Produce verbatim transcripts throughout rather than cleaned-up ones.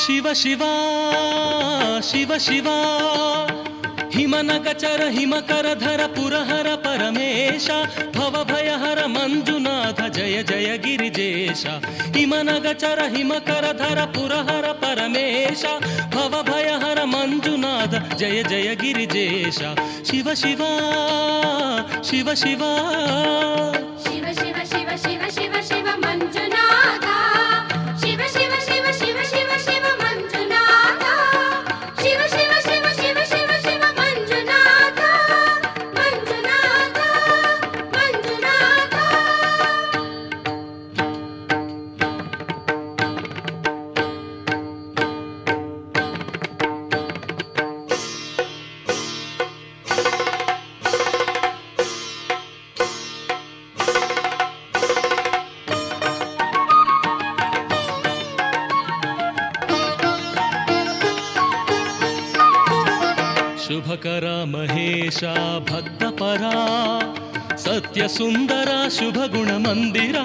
ಶಿವ ಶಿವ ಶಿವ ಶಿವ ಹಿಮನಗಚರ ಹಿಮಕರಧರ ಪುರಹರ ಪರಮೇಶ ಭವಭಯಹರ ಮಂಜುನಾಥ ಜಯ ಜಯ ಗಿರಿಜೇಶ. ಹಿಮನಗಚರ ಹಿಮಕರಧರ ಪುರಹರ ಪರಮೇಶ ಭವಭಯಹರ ಮಂಜುನಾಥ ಜಯ ಜಯ ಗಿರಿಜೇಶ. ಶಿವ ಶಿವ ಶಿವ ಶಿವ ಶಿವ ಶಿವ ಶಿವ ಶಿವ ಶಿವ ಶಿವ ಮಂಜುನಾಥ. ಶಿವ ಶಿವ ಶಿವ ಶಿವ ಶಿವ ಶಿವ ಮಂಜುನಾಥ. ಶಿವ ಶಿವ ಶಿವ ಶಿವ ಶಿವ ಶಿವ ಮಂಜುನಾಥ. ಮಂಜುನಾಥ ಮಂಜುನಾಥ. ಶುಭಕರ ಮಹೇಶ ಭಕ್ತಪರ ಸತ್ಯ ಸುಂದರ ಶುಭ ಗುಣ ಮಂದಿರ.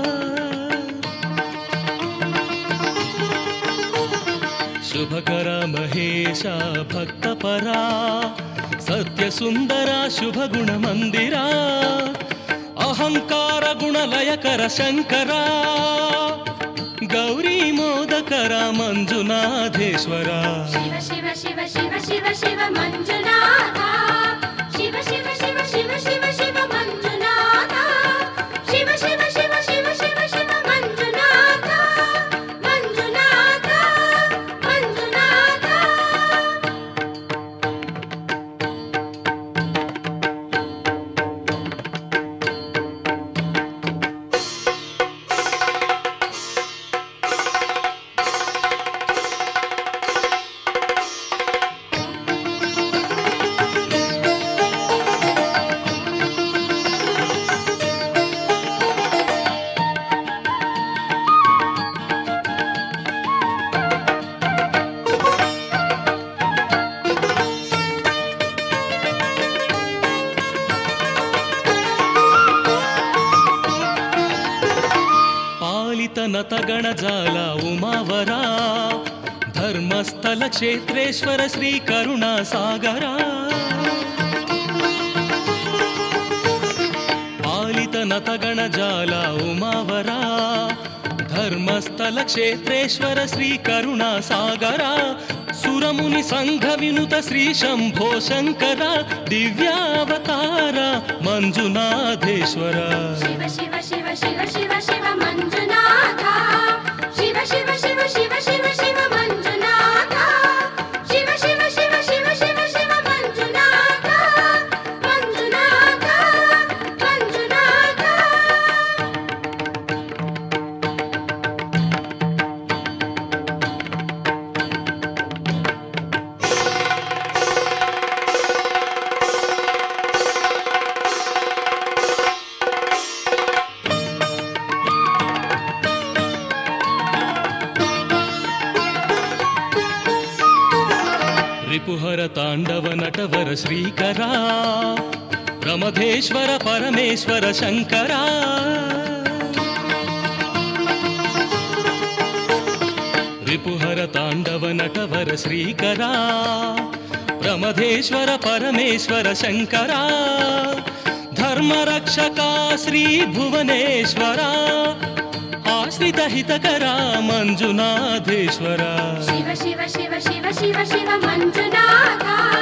ಶುಭಕರ ಮಹೇಶ ಭಕ್ತಪರ ಸತ್ಯ ಸುಂದರ ಶುಭ ಗುಣ ಮಂದಿರ. ಅಹಂಕಾರ ಗುಣಲಯಕರ ಶಂಕರ ಗೌರಿ ಮೋದಕರ ಮಂಜುನಾಥೇಶ್ವರ. ಶಿವ ಶಿವ ಶಿವ ಶಿವ ಶಿವ ಶಿವ ಮಂಜುನಾಥ. ಶಿವ ಶಿವ ಶಿವ ಶಿವ ಶಿವ ಶಿವ ಮಂಜುನಾಥ. ಶಿವ ಶಿವ ಶಿವ ಶಿವ ಶಿವ ಶಿವ ಮಂಜುನಾಥ. ಮಂಜುನಾಥ ಮಂಜುನಾಥ. ನತಗಣ ಜಾಲ ಉಮಾವರ ಧರ್ಮಸ್ಥಳ ಕ್ಷೇತ್ರೇಶ್ವರ ಶ್ರೀ ಕರುಣಾ ಸಾಗರ. ಪಾಲಿತ ನತಗಣ ಜಾಲ ಉಮಾವರ ಧರ್ಮಸ್ಥಳ ಕ್ಷೇತ್ರೇಶ್ವರ ಶ್ರೀ ಕರುಣಾ ಸಾಗರ. ಸುರಮುನಿ ಸಂಘ ವಿನುತ ಶ್ರೀ ಶಂಭೋ ಶಂಕರ ದಿವ್ಯಾವತಾರ ಮಂಜುನಾಥೇಶ್ವರ. ಶಿವ ಶಿವ ಶಿವ ಶಿವ ಶಿವ ಶಿವ ಮಂಜುನಾಥ. ಶಿವ ಶಿವ ಶಿವ ಶಿವ ಶಿವ ಶಿವ ಮಂಜುನಾಥ. ಶಿವ ಶಿವ ಶಿವ ಶಿವ ಶಿವ ಶಿವ ಮಂಜುನಾಥ. ಮಂಜುನಾಥ ಮಂಜುನಾಥ. ರಿಪುಹರ ತಾಂಡವ ನಟವರ ಶ್ರೀಕರ ಪ್ರಮಥೇಶ್ವರ ಪರಮೇಶ್ವರ ಶಂಕರ. ರಿಪುಹರ ತಾಂಡವ ನಟವರ ಶ್ರೀಕರ ಪ್ರಮಥೇಶ್ವರ ಪರಮೇಶ್ವರ ಶಂಕರ. ಧರ್ಮರಕ್ಷಕ ಶ್ರೀ ಭುವನೇಶ್ವರ ಆಶ್ರಿತ ಹಿತಕರ ಮಂಜುನಾಥೇಶ್ವರ. ಶಿವ ಶಿವ ಶಿವ ಶಿವ ಶಿವ ಶಿವ ಮಂಜುನಾಥ.